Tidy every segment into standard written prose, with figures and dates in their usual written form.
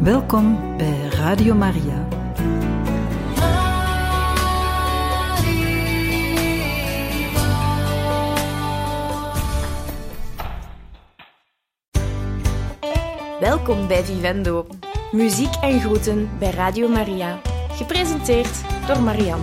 Welkom bij Radio Maria. Welkom bij Vivendo. Muziek en groeten bij Radio Maria. Gepresenteerd door Marianne.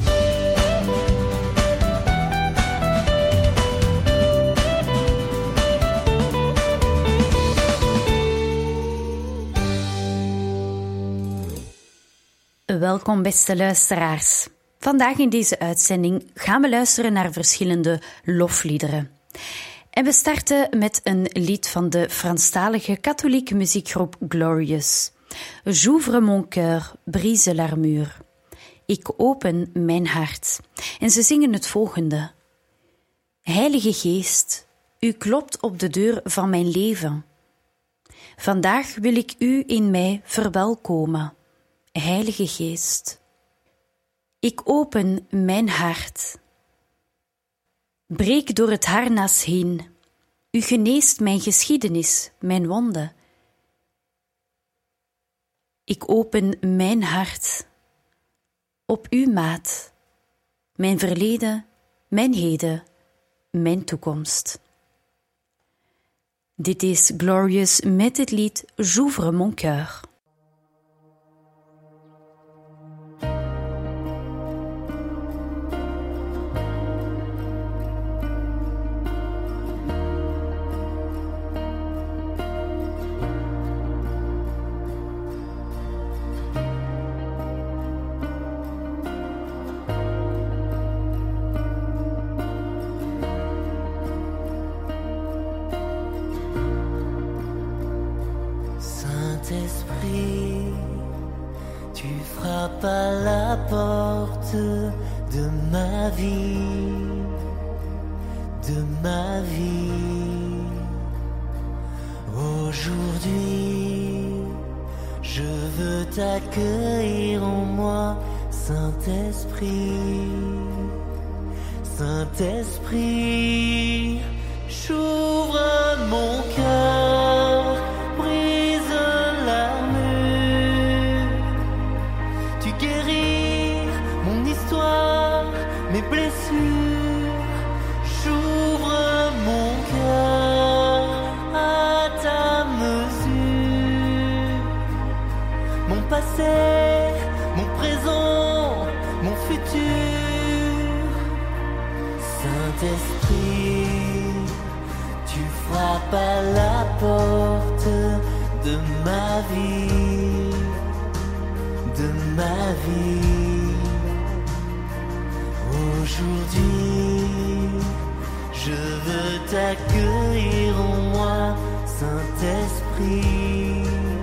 Welkom beste luisteraars. Vandaag in deze uitzending gaan we luisteren naar verschillende lofliederen. En we starten met een lied van de Franstalige katholieke muziekgroep Glorious. J'ouvre mon cœur, brise l'armure. Ik open mijn hart. En ze zingen het volgende. Heilige Geest, u klopt op de deur van mijn leven. Vandaag wil ik u in mij verwelkomen. Heilige Geest, ik open mijn hart. Breek door het harnas heen. U geneest mijn geschiedenis, mijn wonden. Ik open mijn hart. Op uw maat. Mijn verleden, mijn heden, mijn toekomst. Dit is Glorious met het lied J'ouvre mon cœur. Saint-Esprit, tu frappes à la porte de ma vie, de ma vie. Aujourd'hui, je veux t'accueillir en moi, Saint-Esprit. Saint-Esprit, j'ouvre mon cœur. Mes blessures, j'ouvre mon cœur à ta mesure. Mon passé, mon présent, mon futur. Saint-Esprit, tu frappes à la porte de ma vie, de ma vie. Aujourd'hui, je veux t'accueillir en moi, Saint-Esprit.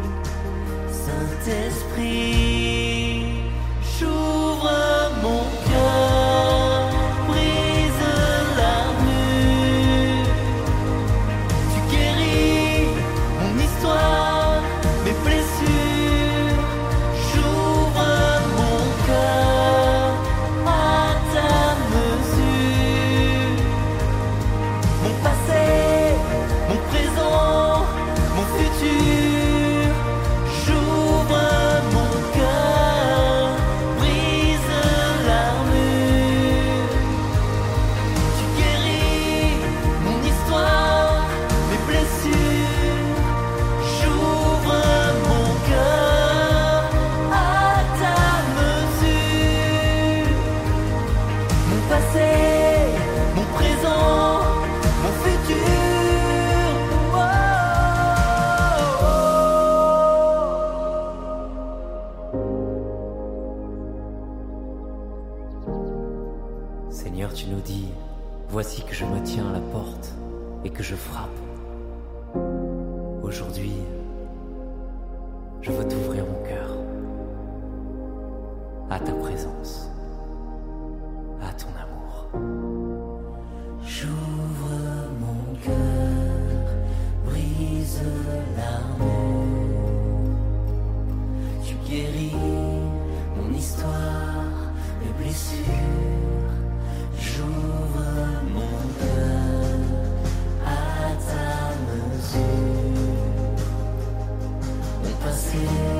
Saint-Esprit, j'ouvre mon cœur, brise l'armure. Tu guéris mon histoire, mes blessures. J'ouvre mon cœur à ta mesure. Mon passé, mon présent, mon futur. J'ouvre mon cœur, brise l'armure. Tu guéris mon histoire, mes blessures. J'ouvre mon cœur à ta mesure. Mon passé, mon présent, mon futur. Oh, oh, oh. Seigneur, tu nous dis, voici que je me tiens à la porte et que je frappe. Aujourd'hui, je veux t'ouvrir mon cœur à ta présence, à ton amour. J'ouvre mon cœur, brise l'armure. Tu guéris mon histoire, mes blessures. J'ouvre mon cœur à ta mesure. Mon passé,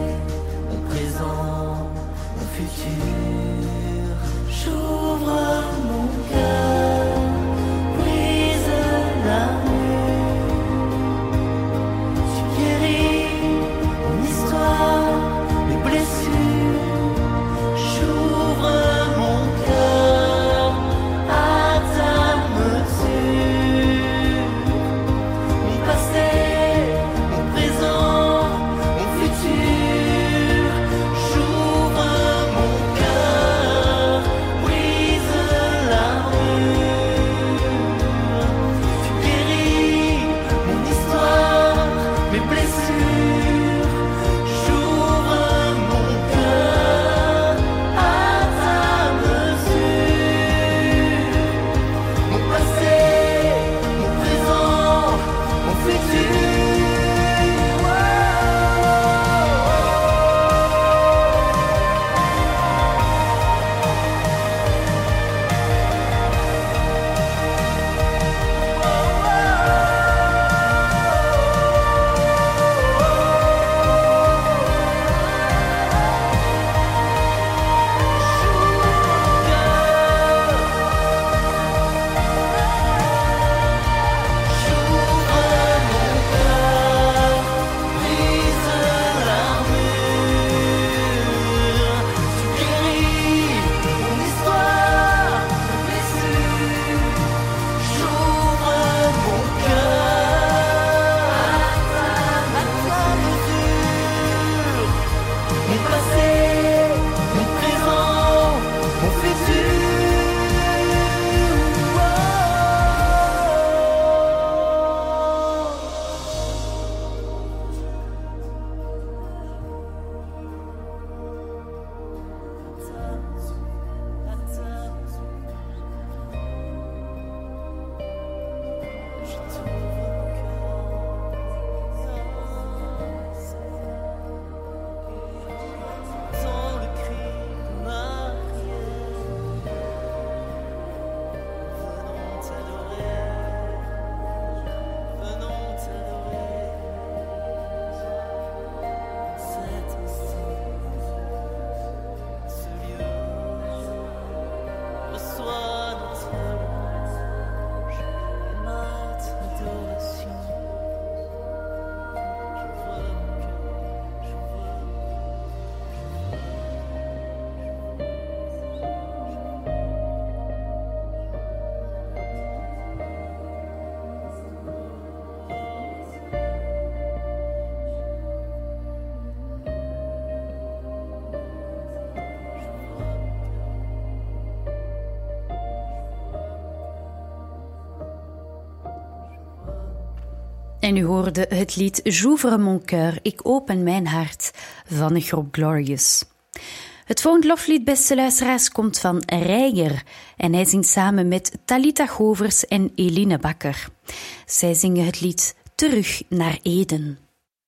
En u hoorde het lied J'ouvre mon cœur, ik open mijn hart, van de groep Glorious. Het volgende loflied, beste luisteraars, komt van Reiger en hij zingt samen met Talita Govers en Eline Bakker. Zij zingen het lied Terug naar Eden.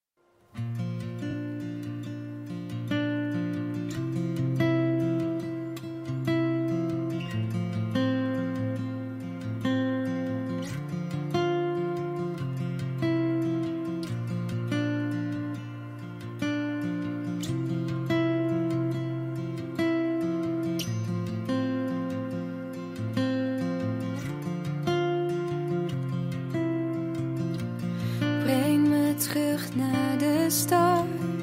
Terug naar de stad.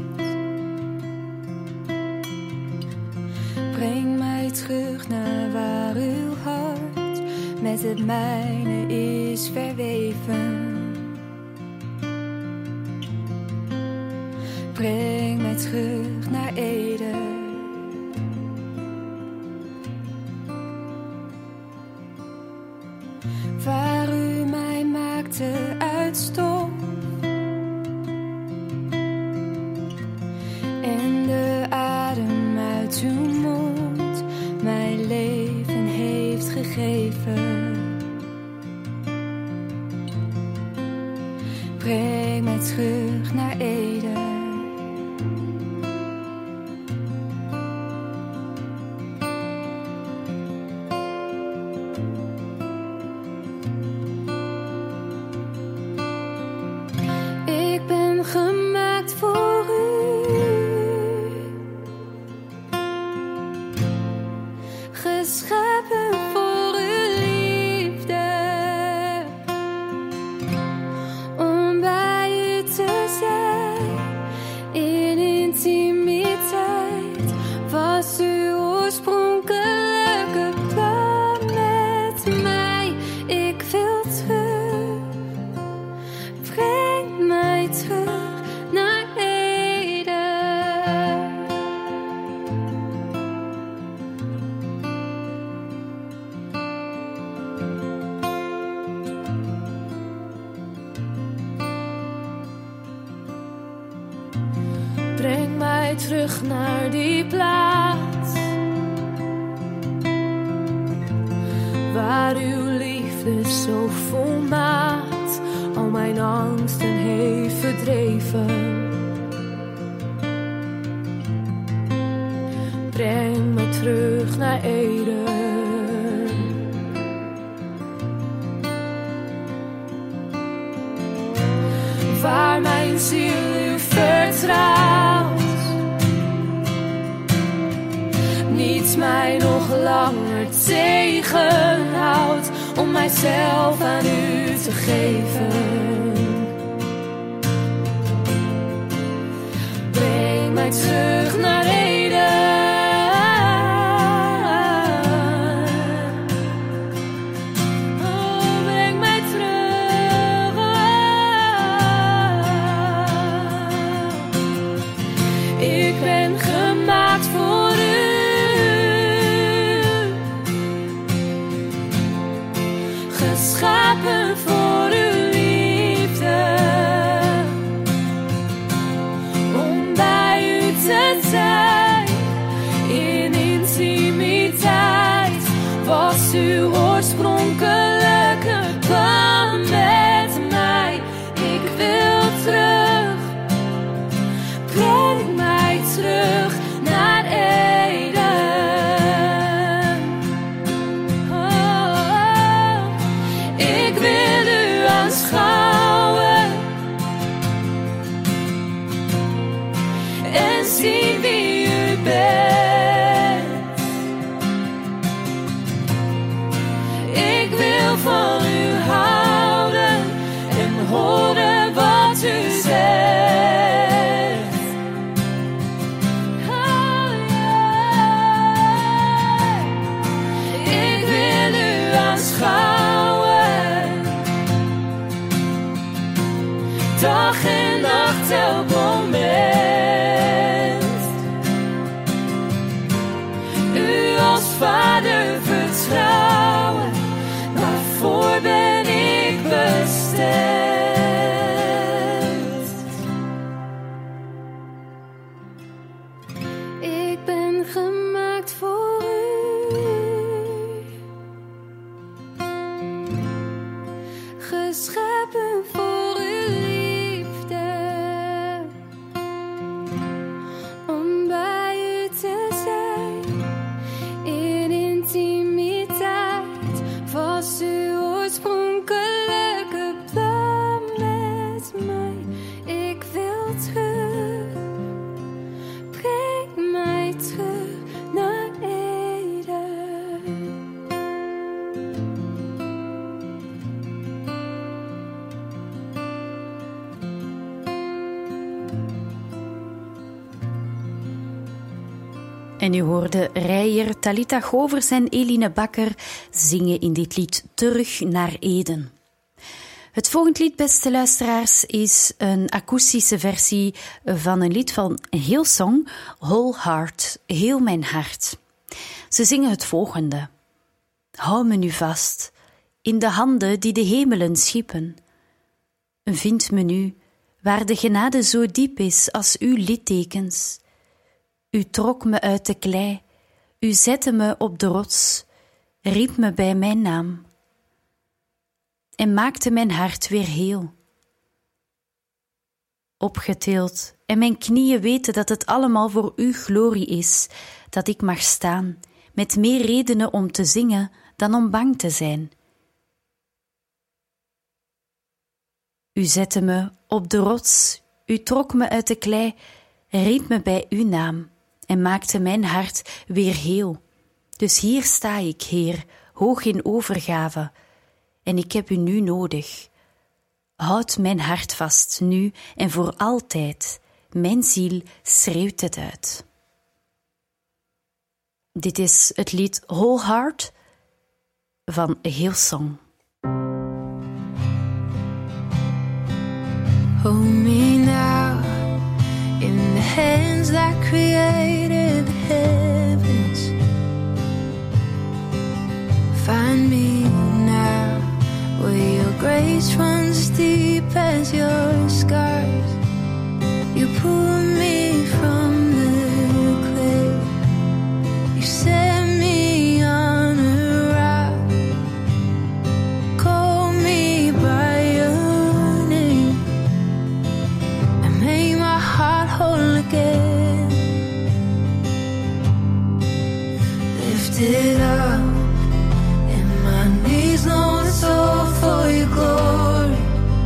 Breng mij terug naar waar uw hart met het mijne is verweven. Breng mij terug naar Eden. Waar u mij maakte uit stof. Uw mond mijn leven heeft gegeven. Breng mij terug naar Eden. Ik ben gemaakt voor u. Geschapen voor uw liefde, om bij u te zijn in intimiteit. Was uw oorspronkelijke plan met mij? Ik wil terug, breng mij terug naar Eden. Breng mij terug naar die plaats waar uw liefde zo volmaakt al mijn angsten heeft verdreven. Breng mij terug naar Eden. Waar mijn ziel u vertrouwt, niets mij nog langer tegenhoudt om mijzelf aan u te geven. Breng mij terug naar Eden. Ik ben gemaakt voor u, geschapen voor uw liefde. dag en nacht, elk moment. U als Vader vertrouwen, waarvoor ben ik bestemd. Ik ben gemaakt voor u. Geschepen voor uw liefde. Om bij u te zijn. In intimiteit. Was uw oorspronkelijke plan met mij. Ik wil terug. Breng mij terug naar Eden. En u hoorde Reijer, Talita Govers en Eline Bakker zingen in dit lied Terug naar Eden. Het volgende lied, beste luisteraars, is een akoestische versie van een lied van Hillsong, Whole Heart, Heel mijn hart. Ze zingen het volgende. Hou me nu vast, in de handen die de hemelen schiepen. Vind me nu, waar de genade zo diep is als uw littekens. U trok me uit de klei, u zette me op de rots, riep me bij mijn naam en maakte mijn hart weer heel. Opgetild en mijn knieën weten dat het allemaal voor uw glorie is, dat ik mag staan, met meer redenen om te zingen dan om bang te zijn. U zette me op de rots, u trok me uit de klei, riep me bij uw naam en maakte mijn hart weer heel. Dus hier sta ik, Heer, hoog in overgave, en ik heb u nu nodig. Houd mijn hart vast, nu en voor altijd. Mijn ziel schreeuwt het uit. Dit is het lied Whole Heart van Hillsong. Hold me now in the hands that created the heavens. Find me now where your grace runs deep as your scars. You pull me from the clay. You set me on a rock. Call me by your name and make my heart whole again. Lift it up and my knees know it's all for your glory.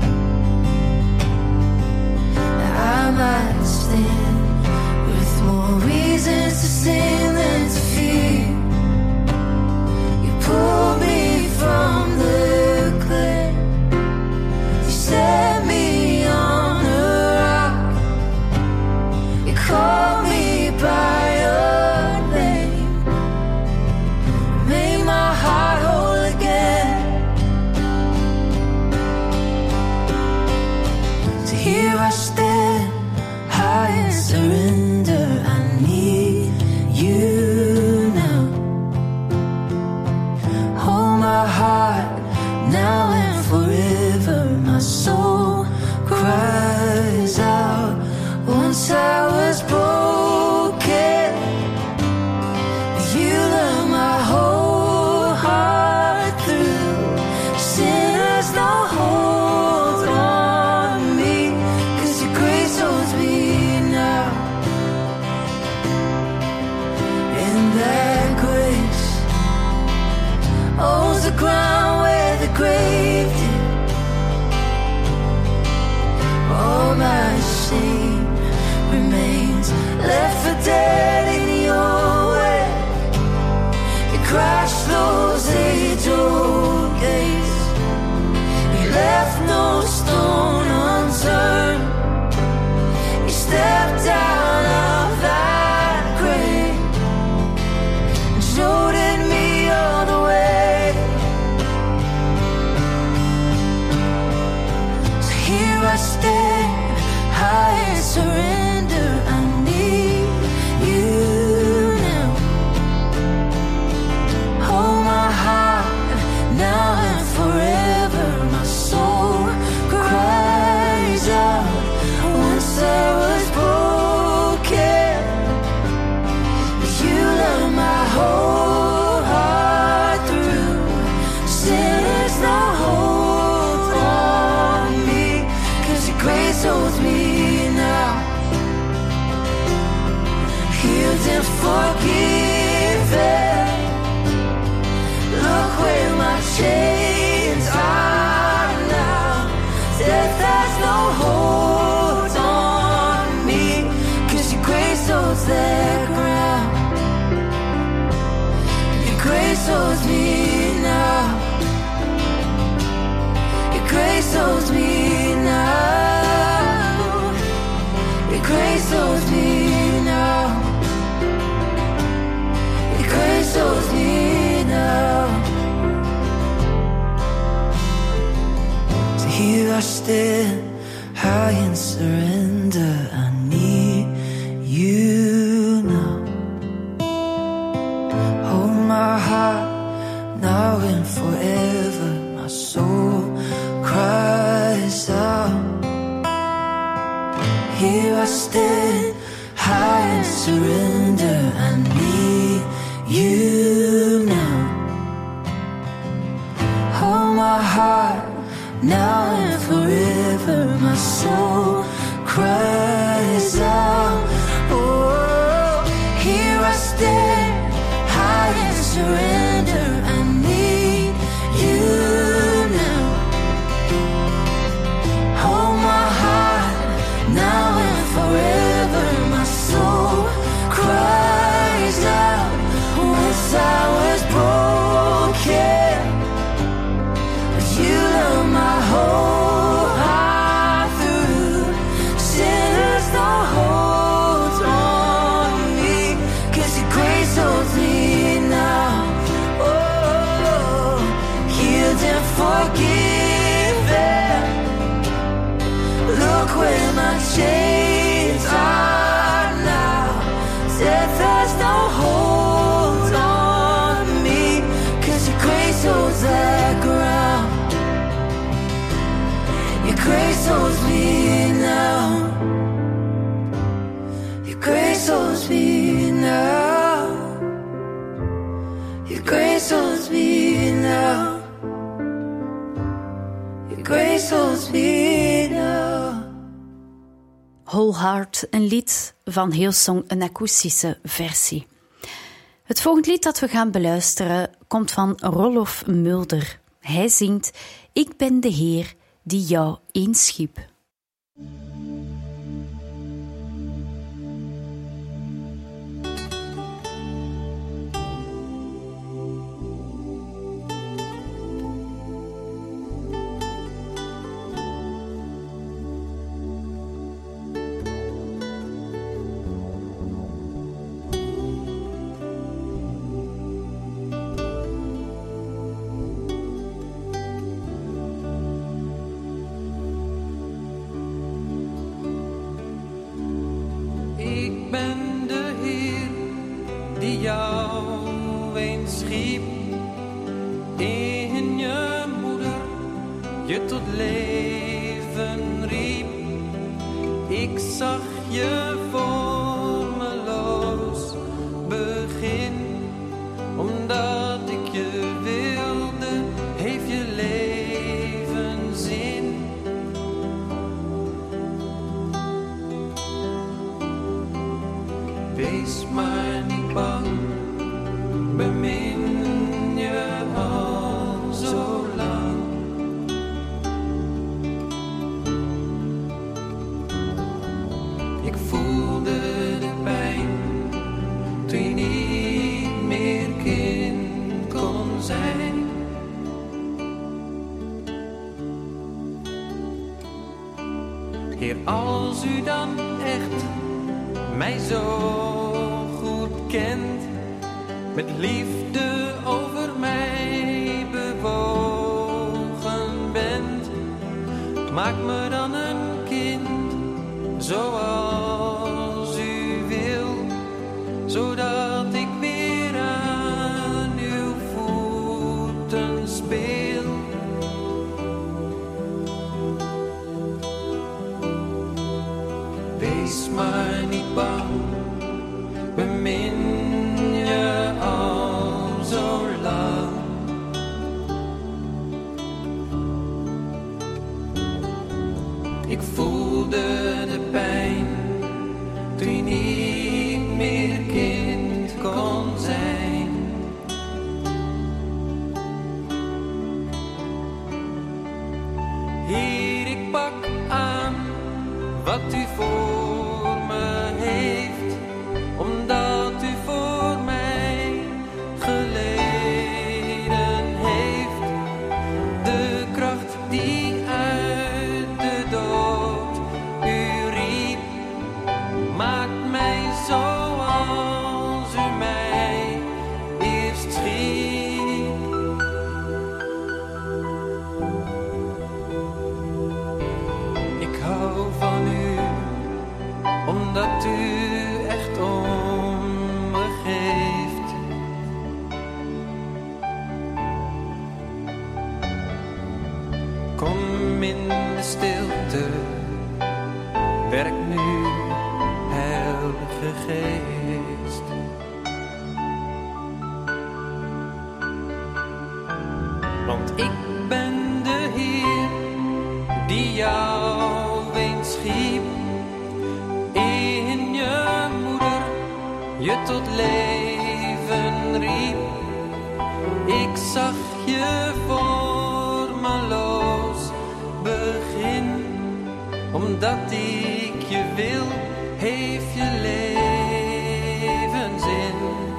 I might stand with more reasons to sing than to fear. You pull me from the clay. You set me on a rock. You call me by your name. Make my heart whole again. So here I stand, high and surrender. I need you now. Hold my heart now and forever. My soul cries out. Once I was broken, you learned my whole heart through. Sin has no hold on me, 'cause your Here I stand, I surrender. I need you now. Hold my heart now and forever. My soul cries out. Once I was broken, you love my whole heart through. Sin is no hold on me, 'cause your grace holds me now. Healed and forgiven. Look where my chains are now. Death has no hold on me, 'cause your grace holds that ground. Your grace holds me now. Your grace holds me now. Your grace holds me now. Your grace holds me now. So here I stand, high in surrender. I need you now. Hold my heart now and forever. My soul cries out. Here I stand, high in surrender. I need you now. Hold my heart now and forever. My soul cries out. Oh, here I stand, high in surrender. I need you now. Hold my heart now and forever. My soul cries out. Once I was broken, but you love my whole heart through. Sin has no hold on me, 'cause your grace holds me now. Oh, healed and forgiven. Look where my chains are now. Death has no hold on me, 'cause your grace holds that ground. Your grace holds me now. Your grace holds me now. Your grace holds me now. Your grace holds me now. Whole Heart, een lied van Hillsong, een akoestische versie. Het volgende lied dat we gaan beluisteren komt van Rolf Mulder. Hij zingt Ik ben de Heer die jou inschiep. Ik ben de Heer die jou eens schiep. In je moeder je tot leven riep. Ik zag je vormeloos begin. Omdat ik je wilde, heeft je leven zin. Wees maar niet bang, bemin je al zo lang. Ik voelde de pijn toen je niet meer kind kon zijn. Heer, als u dan echt mij zo goed kent, met liefde over mij bewogen bent, maak me dan een kind, zoals u wil, zodat ik weer aan uw voeten speel. Wees maar niet bang, bemin je al zo lang. Ik voelde de pijn toen je niet meer kind kon zijn. Hier, ik pak aan wat u voor me heeft, omdat u voor mij geleden heeft. De kracht die uit de dood u riep, maakt mij zoals u mij eerst schiep. Ik hou van u, omdat u echt om me geeft. Kom in de stilte, werk nu, Heilige Geest. Want ik ben de Heer die jou eens schiep. In je moeder je tot leven riep. Ik zag je vormeloos begin. Omdat ik je wil, heeft je leven zin.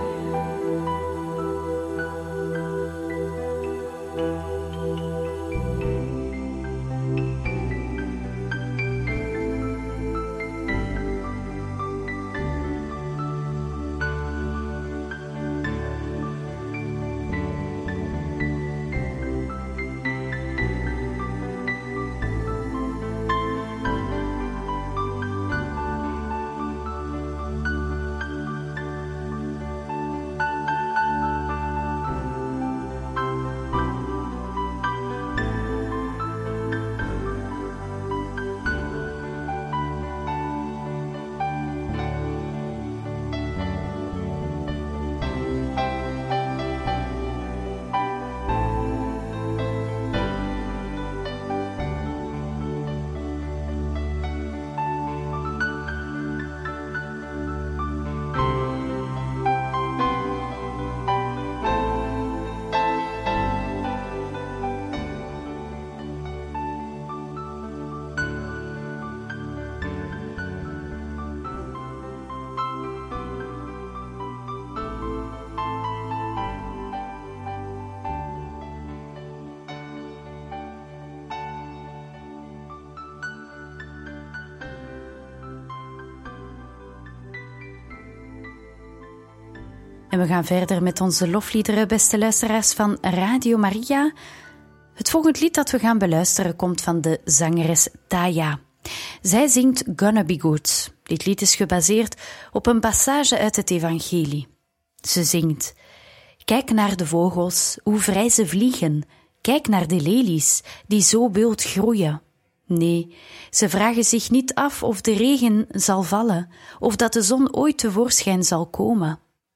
En we gaan verder met onze lofliederen, beste luisteraars van Radio Maria. Het volgende lied dat we gaan beluisteren komt van de zangeres Taya. Zij zingt Gonna Be Good. Dit lied is gebaseerd op een passage uit het evangelie. Ze zingt: kijk naar de vogels, hoe vrij ze vliegen. Kijk naar de lelies, die zo wild groeien. Nee, ze vragen zich niet af of de regen zal vallen, of dat de zon ooit tevoorschijn zal komen.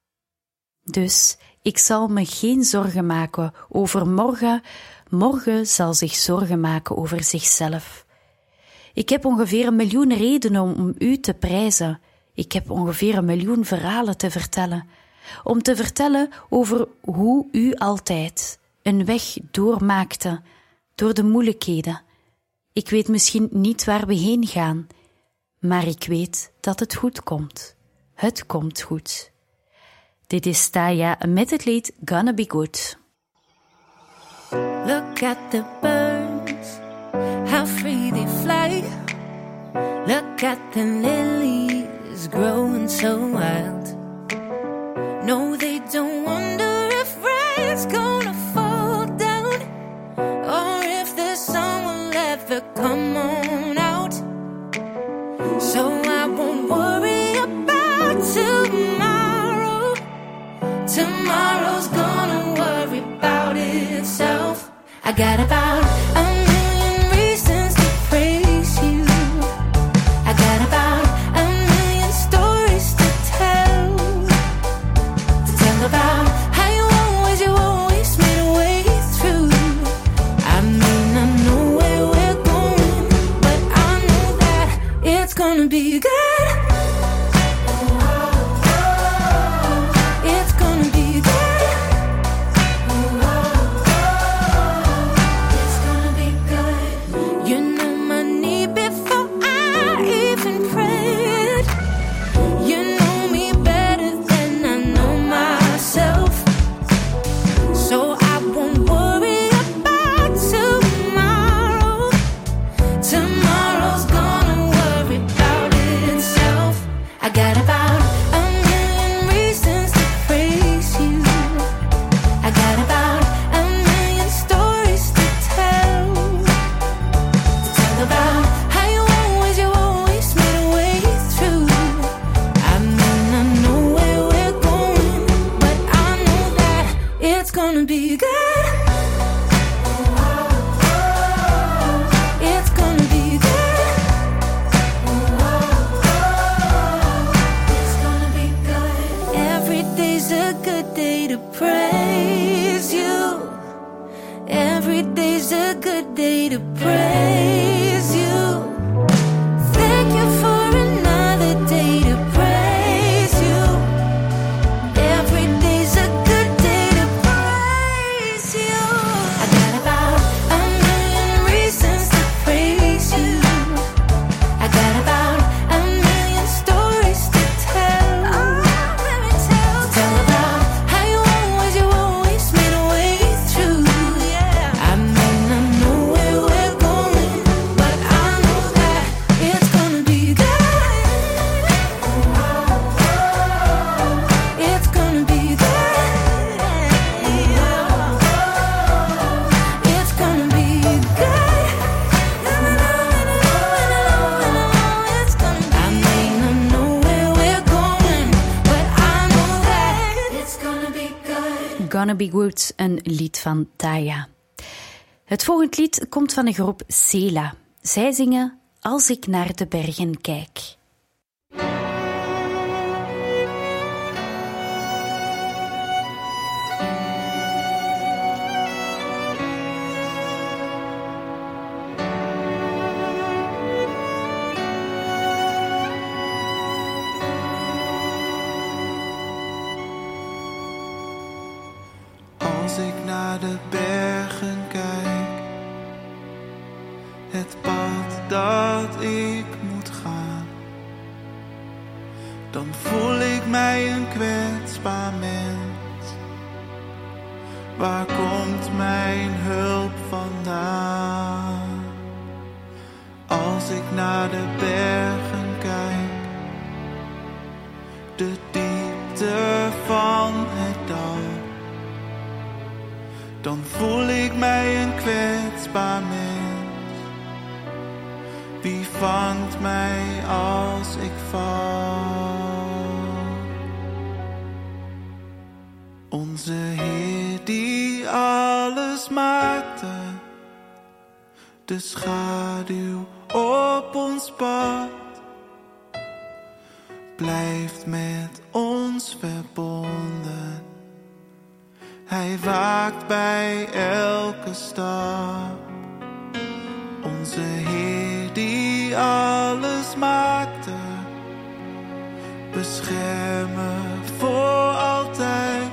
Dus ik zal me geen zorgen maken over morgen. Morgen zal zich zorgen maken over zichzelf. Ik heb ongeveer 1 miljoen redenen om u te prijzen. Ik heb ongeveer 1 miljoen verhalen te vertellen. Om te vertellen over hoe u altijd een weg doormaakte door de moeilijkheden. Ik weet misschien niet waar we heen gaan, maar ik weet dat het goed komt. Het komt goed. Dit is Taya met het lied Gonna Be Good. Look at the birds, how free they fly. Look at the lilies growing so wild. No, they don't wonder if rain's gonna fall down, or if the sun will ever come so I won't worry about tomorrow. Tomorrow's gonna worry about itself. I got about a million reasons to praise you. I got about a million stories to tell about how you always made a way through. I may not know where we're going, but I know that it's gonna be good. It's gonna be good. It's gonna be good. You know my need before I even prayed. You know me better than I know myself. So I won't worry about tomorrow. Tomorrow's gonna worry about itself. I got about a million reasons to praise you. I got about a million stories to tell about how you always made a way through. I may not know where we're going, but I know that it's gonna be good. It's gonna be good. It's gonna be good. Every day's a good day to praise you. Every day's a good day to praise you. Thank you for another day to praise you. Every day's a good day to praise you. I got about a million reasons to praise you. I got about a million stories to tell. Tell about how you always made a way through. I may not know where we're going, but I know that it's gonna be good. It's gonna be good. It's gonna be good. I may not know where we're going, but I know that it's gonna be good. Gonna Be Good, een lied van Taya. Het volgende lied komt van de groep Sela. Zij zingen Als ik naar de bergen kijk. Als ik naar de bergen kijk, het pad dat ik moet gaan, dan voel ik mij een kwetsbaar mens. Waar komt mijn hulp vandaan? Als ik naar de bergen kijk, de diepte van het dal, dan voel ik mij een kwetsbaar mens. Wie vangt mij als ik val? Onze Heer die alles maakte, de schaduw op ons pad, blijft met ons verbonden. Hij waakt bij elke stap. Onze Heer die alles maakte, beschermen voor altijd.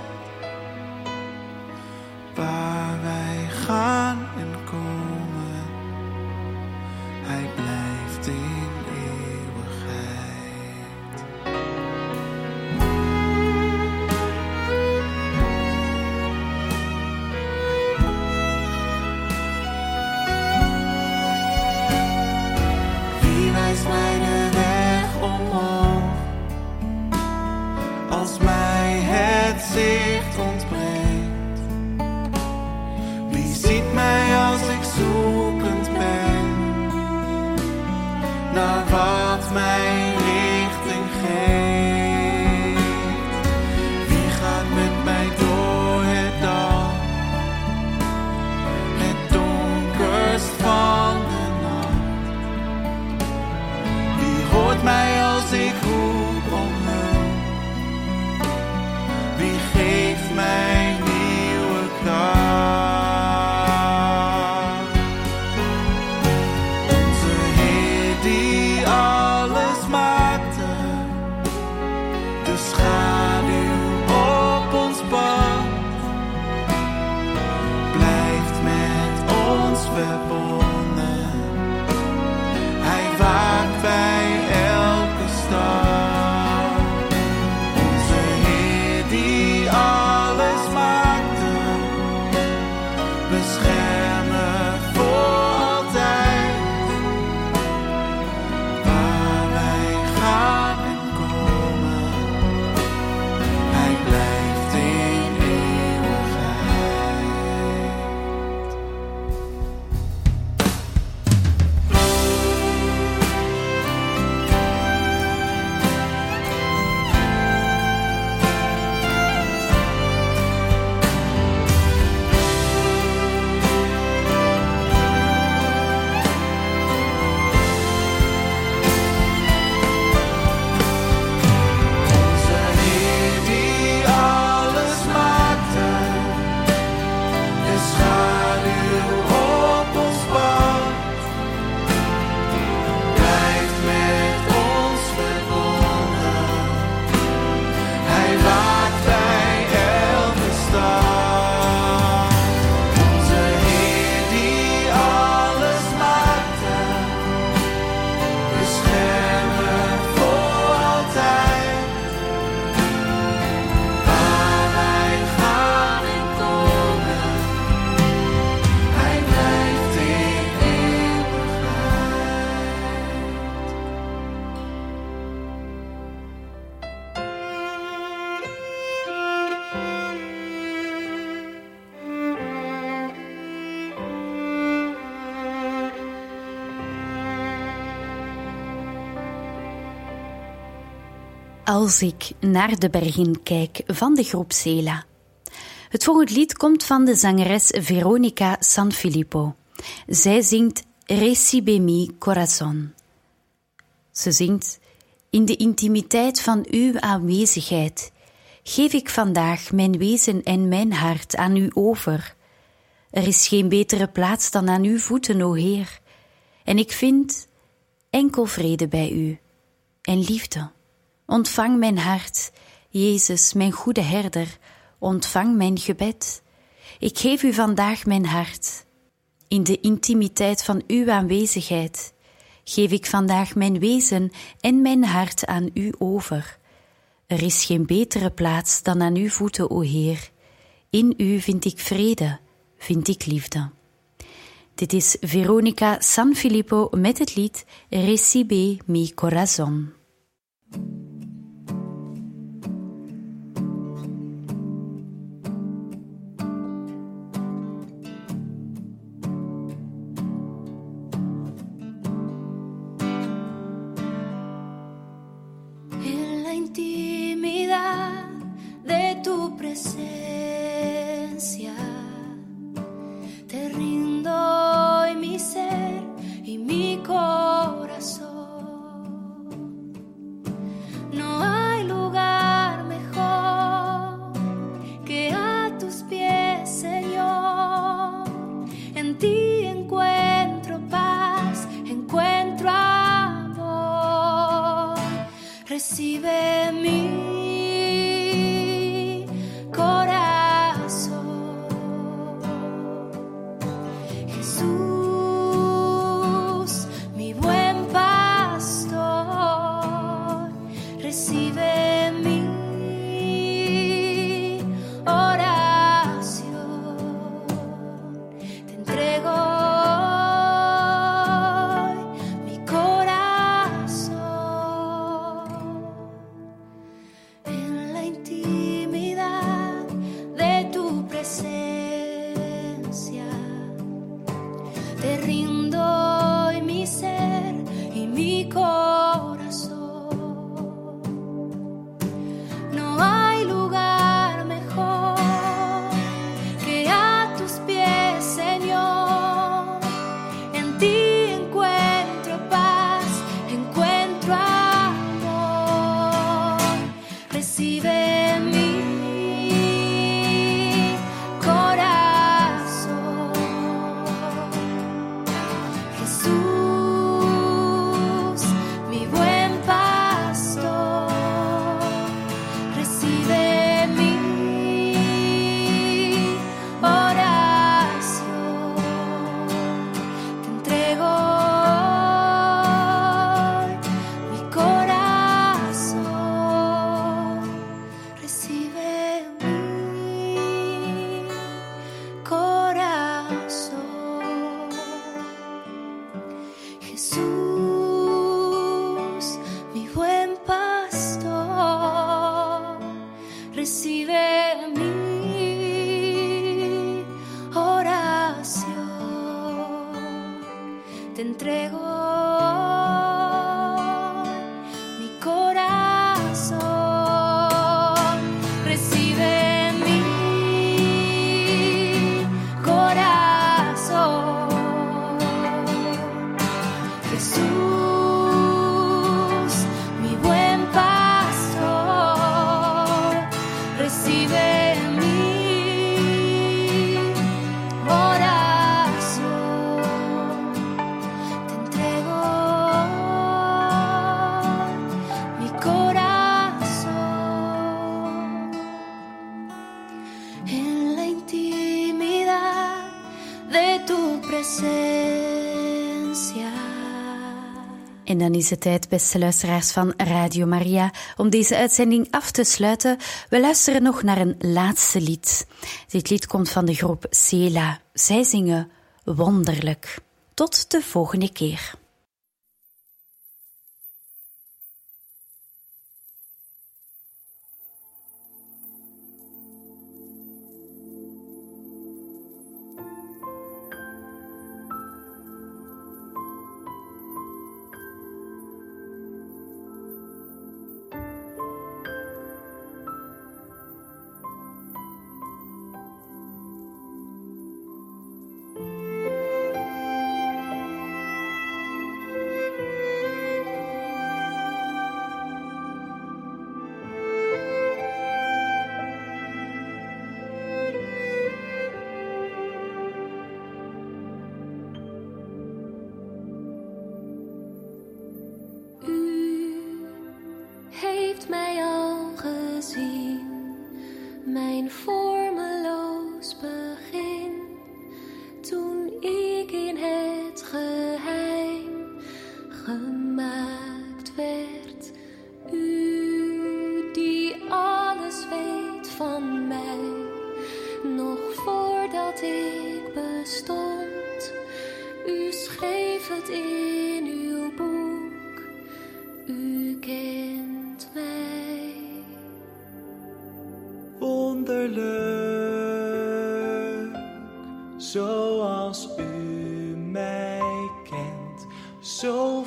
Waar wij gaan en komen, Hij blijft in eeuwigheid. Wie wijst mij de weg omhoog, als mij het zicht ontbreekt? Wie ziet mij als ik zoekend ben naar wat mij als ik roep om hulp? Wie geeft mij nieuwe kracht? Onze Heer die alles maakte, de schaduw op ons pad, blijft met ons verbonden. Hij waakt bij elke stap. Onze Heer die alles maakte, beschermen voor altijd. Waar wij gaan en komen, hij blijft in eeuwigheid. Onze Heer die alles maakte, de schaduw op ons pad, blijft met ons verbonden. Hij waakt bij elke stap. Onze Heer die alles maakte, beschermen voor altijd. Waar wij gaan en komen, hij blijft in Als ik naar de bergen kijk van de groep Sela. Het volgende lied komt van de zangeres Veronica Sanfilippo. Zij zingt Recibe mi corazón. Ze zingt: in de intimiteit van uw aanwezigheid geef ik vandaag mijn wezen en mijn hart aan u over. Er is geen betere plaats dan aan uw voeten, o Heer. En ik vind enkel vrede bij u en liefde. Ontvang mijn hart, Jezus, mijn goede herder, ontvang mijn gebed. Ik geef u vandaag mijn hart. In de intimiteit van uw aanwezigheid geef ik vandaag mijn wezen en mijn hart aan u over. Er is geen betere plaats dan aan uw voeten, o Heer. In u vind ik vrede, vind ik liefde. Dit is Veronica Sanfilippo met het lied Recibe mi corazón. En la intimidad de tu presencia te rindo hoy mi ser y mi corazón. No hay lugar mejor que a tus pies, Señor. En ti encuentro paz, encuentro amor. Recibe mi corazón, Jesús, mi buen pastor. Recibe mi oración, te entrego hoy mi corazón. mi buen pastor, recibe mi oración. Te entrego mi corazón. En la intimidad de tu presencia. En dan is het tijd, beste luisteraars van Radio Maria, om deze uitzending af te sluiten. We luisteren nog naar een laatste lied. Dit lied komt van de groep Sela. Zij zingen Wonderlijk. Tot de volgende keer. Heeft mij al gezien, mijn vormeloos begin, toen ik in het geheim gemaakt werd. U die alles weet van mij, nog voordat ik bestond. U schreef het in uw boek, u kent mij. Wonderlijk, zoals u mij kent, zo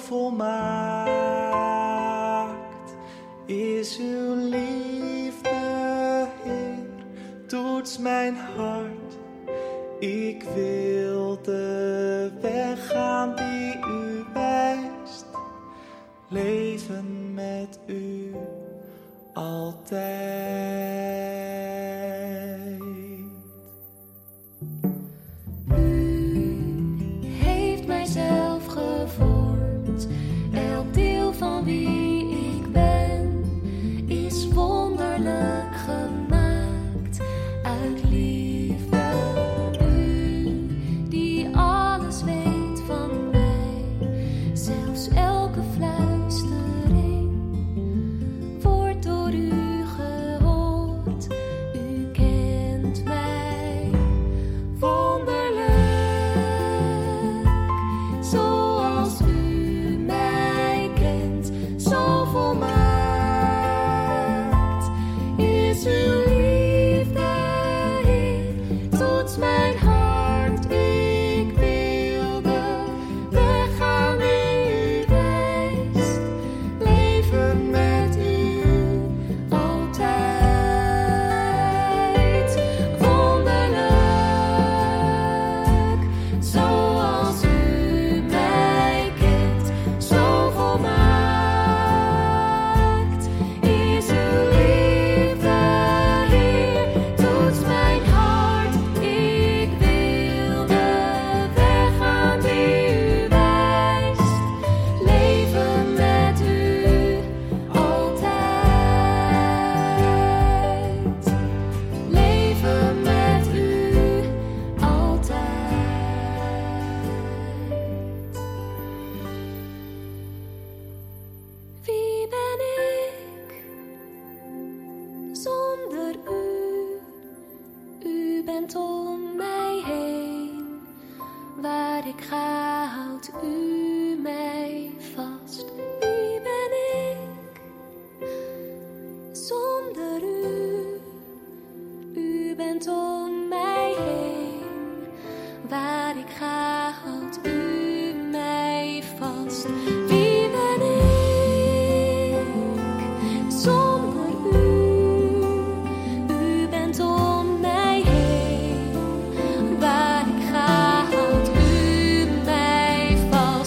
volmaakt is uw liefde, Heer, toets mijn hart. Ik wil de weg gaan die u wijst, leven met u altijd. U heeft mijzelf gevormd, elk deel van wie ik ben is wonderlijk gemaakt uit liefde. U die alles weet van mij, zelfs elke fluistering wordt door u gehoord. U kent mij. Wonderlijk, zoals u mij kent, zo volmaakt is uw liefde, Heer, toets mijn hart. Ik wil de weg gaan die u wijst, leven met u altijd. Wonderlijk, zoals u mij kent, zo volmaakt is uw liefde, Heer, toets mijn hart. Ik wil de weg gaan die u wijst, leven met u altijd. Leven met u altijd. Wie ben ik zonder u? U bent om mij heen. Waar ik ga, houdt u mij vast. Wie ben ik zonder u? U bent om mij heen. Waar ik ga, houdt u mij vast. Wie ben ik zonder u? U bent om mij heen. Waar ik ga, houdt u mij vast.